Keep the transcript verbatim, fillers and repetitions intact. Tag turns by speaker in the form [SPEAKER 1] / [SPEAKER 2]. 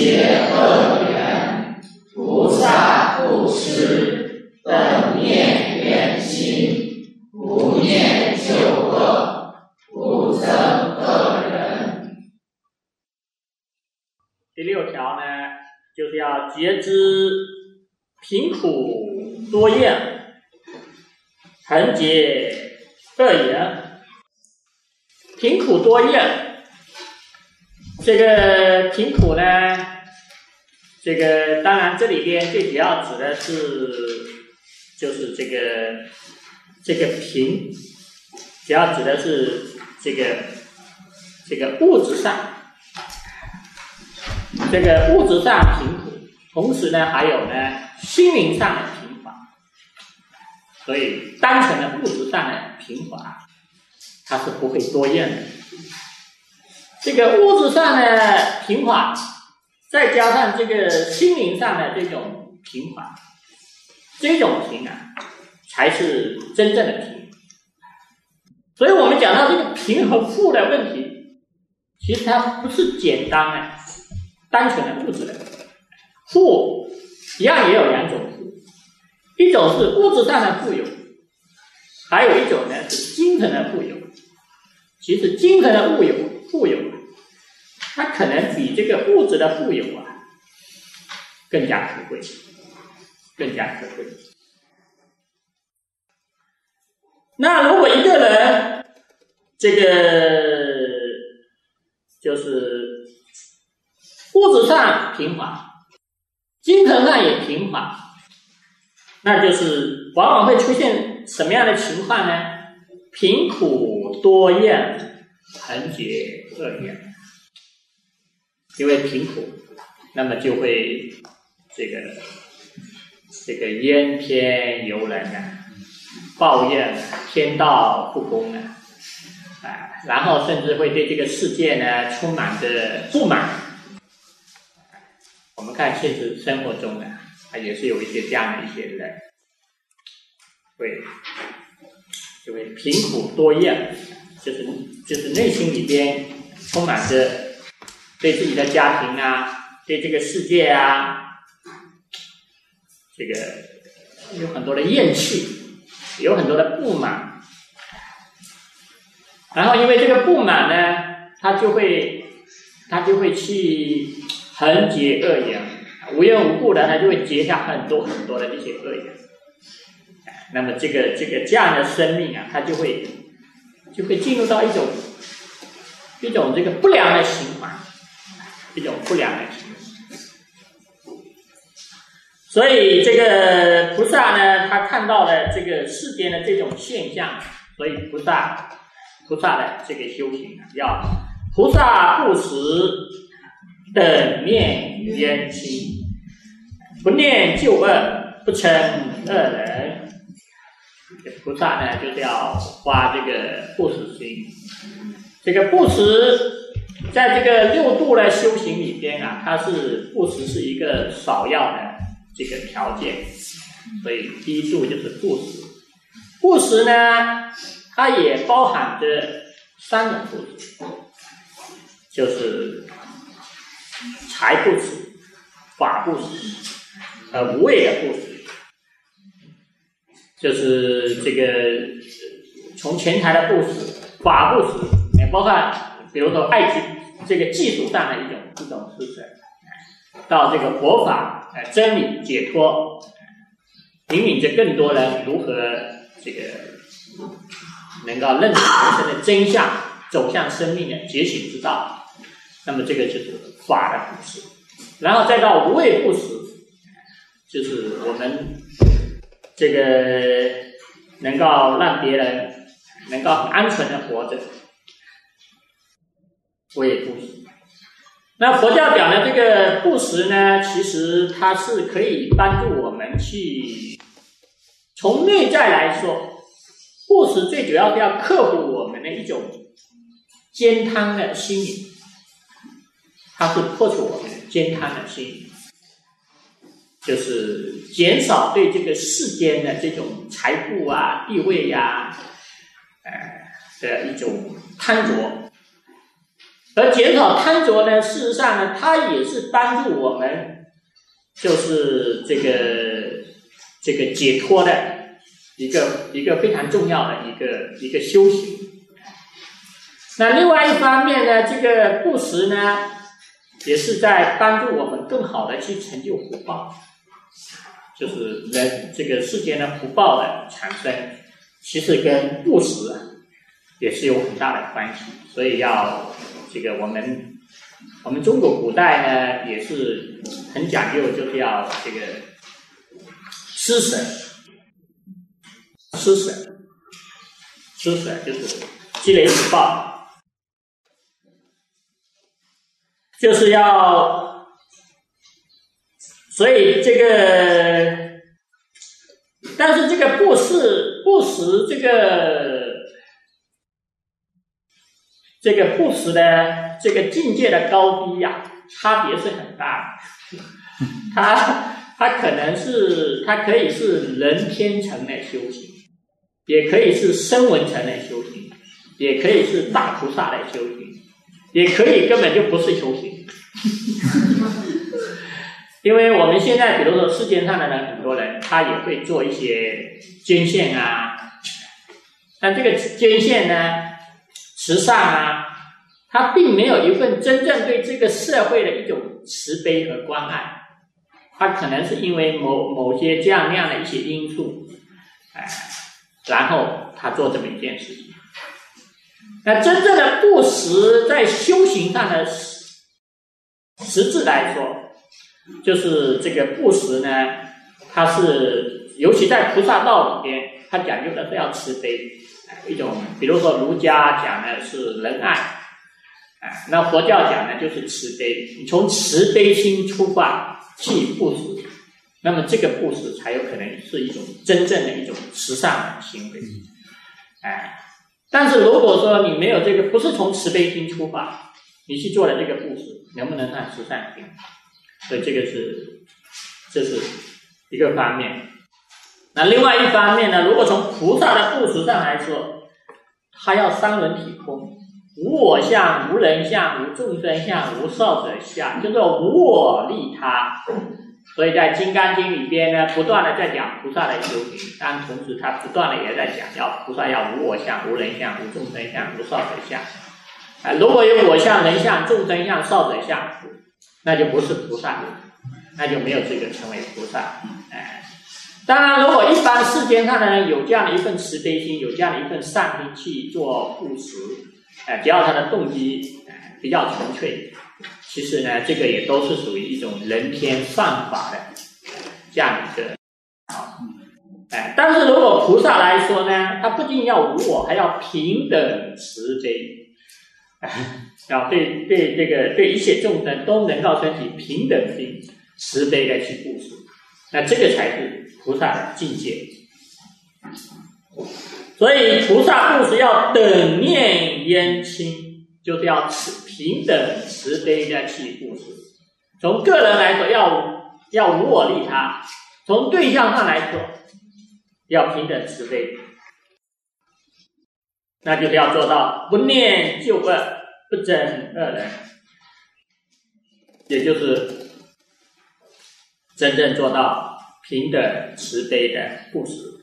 [SPEAKER 1] 结恶缘，菩萨布施，本念圆心，不念旧恶，不增恶人。
[SPEAKER 2] 第六条呢，就是要觉知贫苦多厌，恒结恶缘。贫苦多厌，这个贫苦呢，这个当然这里边最主要指的是，就是这个这个贫，主要指的是这个这个物质上，这个物质上贫苦，同时呢还有呢心灵上的贫乏。所以单纯的物质上的贫乏，它是不会多厌的。这个物质上的贫乏，再加上这个心灵上的这种贫乏，这种贫啊，才是真正的贫。所以我们讲到这个贫和富的问题，其实它不是简单的、单纯的物质的。富一样也有两种富，一种是物质上的富有，还有一种呢是精神的富有。其实精神的富有，富有啊，它可能比这个物质的富有啊更加可贵，更加可贵。那如果一个人这个就是物质上贫乏，精神上也贫乏，那就是往往会出现什么样的情况呢？贫苦多厌，恒结恶缘。因为贫苦，那么就会这个这个怨天尤人啊，抱怨天道不公啊，啊，然后甚至会对这个世界呢充满着不满。我们看现实生活中呢，啊，也是有一些这样的一些人，会就会贫苦多厌，就是就是内心里边充满着对自己的家庭啊，对这个世界啊，这个有很多的厌弃，有很多的不满。然后因为这个不满呢，他就会他就会去恒结恶缘，无缘无故的他就会结下很多很多的这些恶缘。那么这个这个这样的生命啊，他就会就会进入到一种一种这个不良的循环，一种不良的循环。所以这个菩萨呢，他看到了这个世间的这种现象，所以菩萨菩萨的这个修行啊，要菩萨布施，等念冤亲，不念旧恶，不称恶人。菩萨呢，就是要发这个布施心。这个布施在这个六度的修行里边啊，它是布施是一个首要的这个条件，所以第一度就是布施。布施呢，它也包含着三种布施，就是财布施、法布施和无畏的布施。就是这个从钱财的布施、法布施，也包括比如说爱情这个技术上的一种一种施舍，到这个佛法、呃真理解脱，引领着更多人如何这个能够认识人生的真相，走向生命的觉醒之道。那么这个就是法的布施，然后再到无畏布施，就是我们这个能够让别人能够很安全的活着，无畏布施。那佛教讲的这个布施呢，其实它是可以帮助我们去从内在来说，布施最主要是要克服我们的一种煎贪的心理，它是破除我们煎贪的心理，就是减少对这个世间的这种财富啊、地位呀、啊、呃的一种贪着。 而减少贪着呢，事实上呢，它也是帮助我们，就是这个这个解脱的一个一个非常重要的一个一个修行。那另外一方面呢，这个布施呢，也是在帮助我们更好的去成就福报，就是人这个世间的福报的产生，其实跟布施啊也是有很大的关系。所以要这个我们我们中国古代呢也是很讲究，就是要这个施舍，施舍，施舍就是积累福报。就是要，所以这个，但是这个布施布施这个这个布施的这个境界的高低呀、啊，差别是很大的。它它可能是它可以是人天层的修行，也可以是声闻层的修行，也可以是大菩萨的修行，也可以根本就不是修行。因为我们现在比如说世界上的人，很多人他也会做一些捐献啊，但这个捐献呢，慈善啊，他并没有一份真正对这个社会的一种慈悲和关爱，他可能是因为某某些这样那样的一些因素，哎，然后他做这么一件事情。那真正的布施在修行上的实质来说，就是这个布施呢，它是尤其在菩萨道里边，它讲究的是要慈悲，一种比如说儒家讲的是仁爱，啊，那佛教讲的就是慈悲。你从慈悲心出发去布施，那么这个布施才有可能是一种真正的一种慈善的行为，哎。但是如果说你没有这个，不是从慈悲心出发，你去做了这个布施，能不能算慈善行？所以这个是，这是一个方面。那另外一方面呢，如果从菩萨的布施上来说，他要三轮体空，无我相、无人相、无众生相、无寿者相，就是无我利他。所以在《金刚经》里边呢，不断的在讲菩萨的修行，但同时他不断的也在讲，要菩萨要无我相、无人相、无众生相、无寿者相。啊，如果有我相、人相、众生相、寿者相，那就不是菩萨，那就没有这个成为菩萨。哎，当然，如果一般世间上的人有这样的一份慈悲心，有这样的一份善心去做布施，哎，只要他的动机哎比较纯粹。其实呢，这个也都是属于一种人天善法的这样一个啊，哎，但是如果菩萨来说呢，他不仅要无我，还要平等慈悲，哎，要对对这个对一切众生都能够升起平等心、慈悲的去布施，那这个才是菩萨的境界。所以菩萨布施要等念冤亲，就是要慈平等慈悲的去布施。从个人来说要要无我利他，从对象上来说要平等慈悲，那就是要做到不念旧恶，不憎恶人，也就是真正做到平等慈悲的布施。